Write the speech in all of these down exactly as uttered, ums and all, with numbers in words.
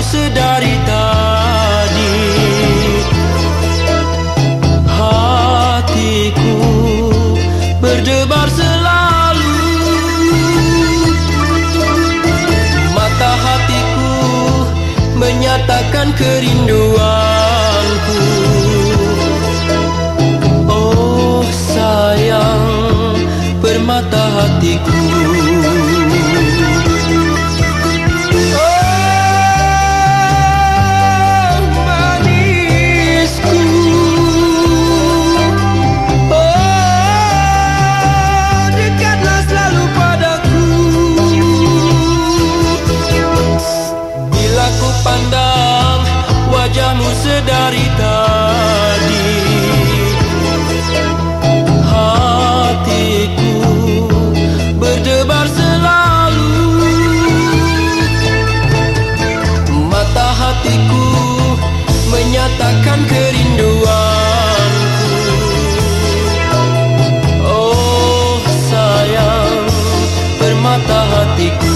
sedari tadi. Hatiku berdebar selalu, mata hatiku menyatakan kerinduanku. Oh sayang, permata hatiku. Pandang wajahmu sedari tadi, hatiku berdebar selalu, mata hatiku menyatakan kerinduanku. Oh sayang, permata hatiku.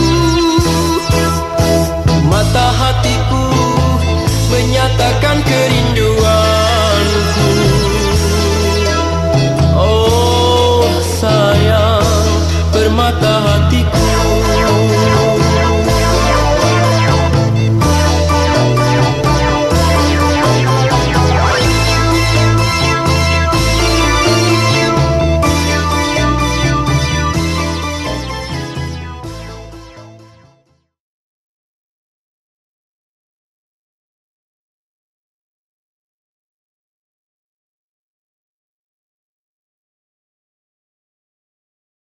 Menyatakan kerinduan.